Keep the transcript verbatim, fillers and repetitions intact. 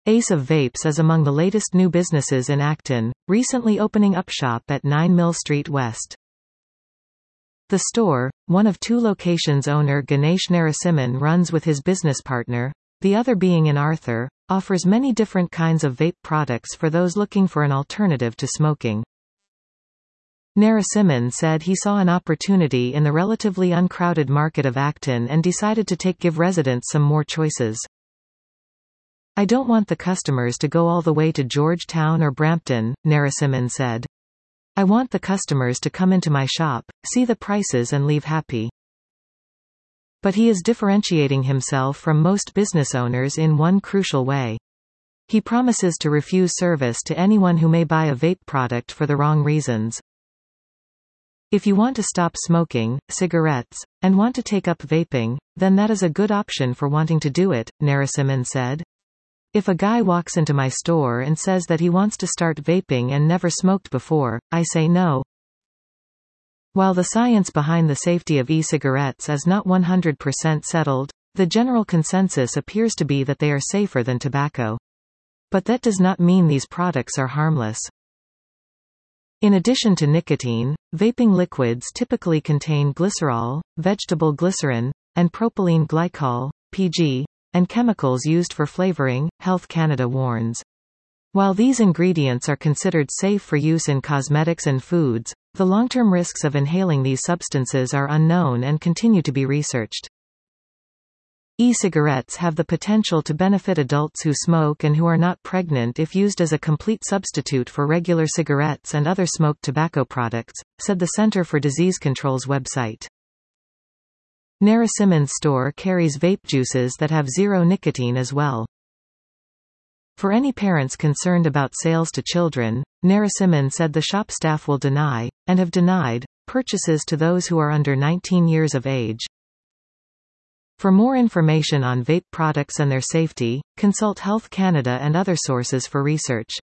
Ace of Vapes is among the latest new businesses in Acton, recently opening up shop at nine Mill Street West. The store, one of two locations owner Ganesh Narasimhan runs with his business partner, the other being in Arthur, offers many different kinds of vape products for those looking for an alternative to smoking. Narasimhan said he saw an opportunity in the relatively uncrowded market of Acton and decided to take give residents some more choices. "I don't want the customers to go all the way to Georgetown or Brampton," Narasimhan said. "I want the customers to come into my shop, see the prices and leave happy." But he is differentiating himself from most business owners in one crucial way. He promises to refuse service to anyone who may buy a vape product for the wrong reasons. "If you want to stop smoking cigarettes, and want to take up vaping, then that is a good option for wanting to do it," Narasimhan said. "If a guy walks into my store and says that he wants to start vaping and never smoked before, I say no." While the science behind the safety of e-cigarettes is not one hundred percent settled, the general consensus appears to be that they are safer than tobacco. But that does not mean these products are harmless. In addition to nicotine, vaping liquids typically contain glycerol, vegetable glycerin, and propylene glycol, P G, and chemicals used for flavoring, Health Canada warns. While these ingredients are considered safe for use in cosmetics and foods, the long-term risks of inhaling these substances are unknown and continue to be researched. E-cigarettes have the potential to benefit adults who smoke and who are not pregnant if used as a complete substitute for regular cigarettes and other smoked tobacco products, said the Centre for Disease Control's website. Narasimhan's store carries vape juices that have zero nicotine as well. For any parents concerned about sales to children, Narasimhan said the shop staff will deny, and have denied, purchases to those who are under nineteen years of age. For more information on vape products and their safety, consult Health Canada and other sources for research.